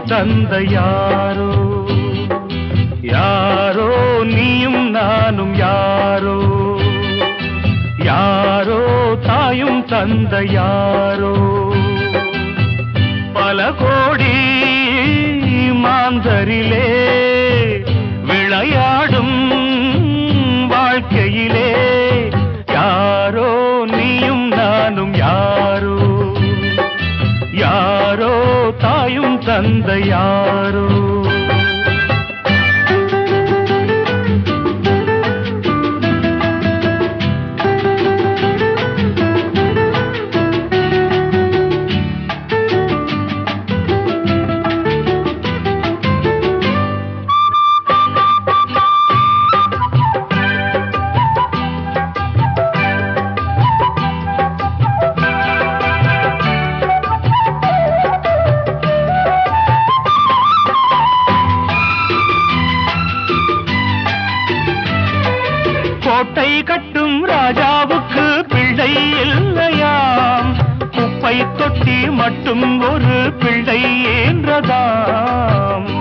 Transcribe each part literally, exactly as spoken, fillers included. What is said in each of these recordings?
தந்த யாரோ யாரோ நீயும் நானும் யாரோ யாரோ தாயும் தந்த யாரோ பல கோடி மாந்தரிலே விளையாடும் வாழ்க்கையிலே யாரோ நீயும் நானும் யாரோ யாரோ தாயும் தந்த யாரோ கோட்டை கட்டும் ராஜாவுக்கு பிள்ளை இல்லையாம் குப்பை தொட்டி மட்டும் ஒரு பிள்ளை என்றதாம்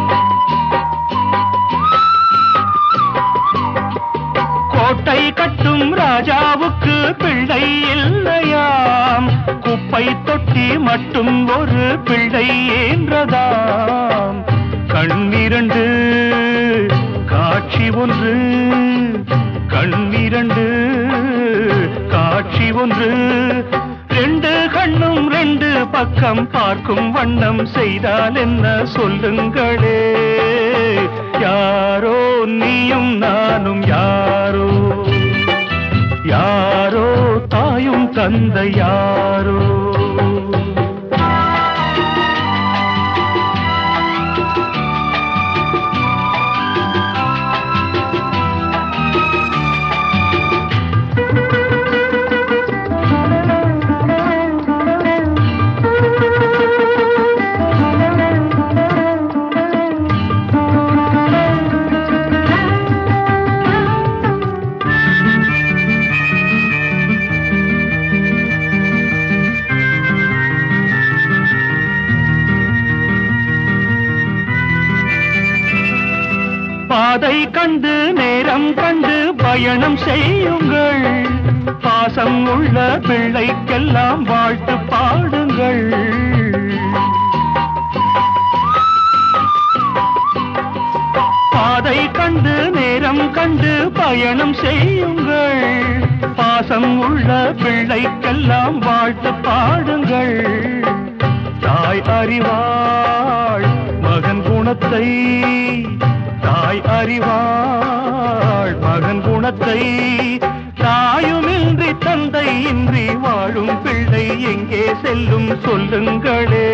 கோட்டை கட்டும் ராஜாவுக்கு பிள்ளை இல்லையாம் குப்பை தொட்டி மட்டும் ஒரு பிள்ளை என்றதாம் கண்ணிரண்டு காட்சி ஒன்று கண்ணிரண்டு காட்சி ஒன்று ரெண்டு கண்ணும் ரெண்டு பக்கம் பார்க்கும் வண்ணம் செய்தால் என்ன சொல்லுங்களே யாரோ நீயும் நானும் யாரோ யாரோ தாயும் தந்த யாரோ பாதை கண்டு நேரம் கண்டு பயணம் செய்யுங்கள் பாசம் உள்ள பிள்ளைக்கெல்லாம் வாழ்த்து பாடுங்கள் பாதை கண்டு நேரம் கண்டு பயணம் செய்யுங்கள் பாசம் உள்ள பிள்ளைக்கெல்லாம் வாழ்த்து பாடுங்கள் தாய் அறிவாள் மகன் குணத்தை தாய் அறிவாள் மகன் குணத்தை தாயுமின்றி தந்தை இன்றி வாழும் பிள்ளை எங்கே செல்லும் சொல்லுங்களே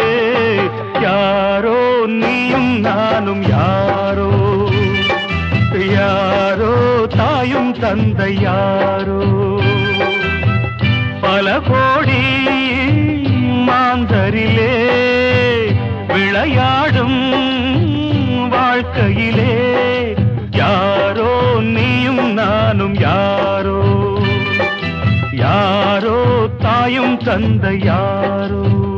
யாரோ நீயும் நானும் யாரோ யாரோ தாயும் தந்தை யாரோ பல கோடி மாந்தரிலே விளையாடும் வாழ்க்கையிலே யாரோ நீயும் நானும் யாரோ யாரோ தாயும் தந்த யாரோ